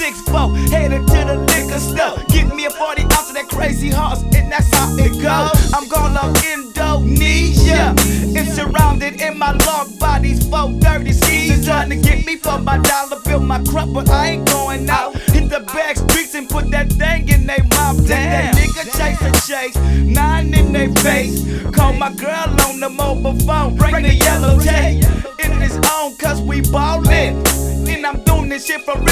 6'4", headed to the liquor store. Get me a 40 ounce of that crazy horse, and that's how it goes. I'm going to Indonesia, and surrounded in my long body's 430 skis. Trying to get me for my dollar bill, my crop, but I ain't going out. Hit the back streets and put that thing in they mouth. That nigga chase a chase, 9 in they face. Call my girl on the mobile phone, bring the yellow tape. It is on cause we ballin', and I'm doing this shit for real.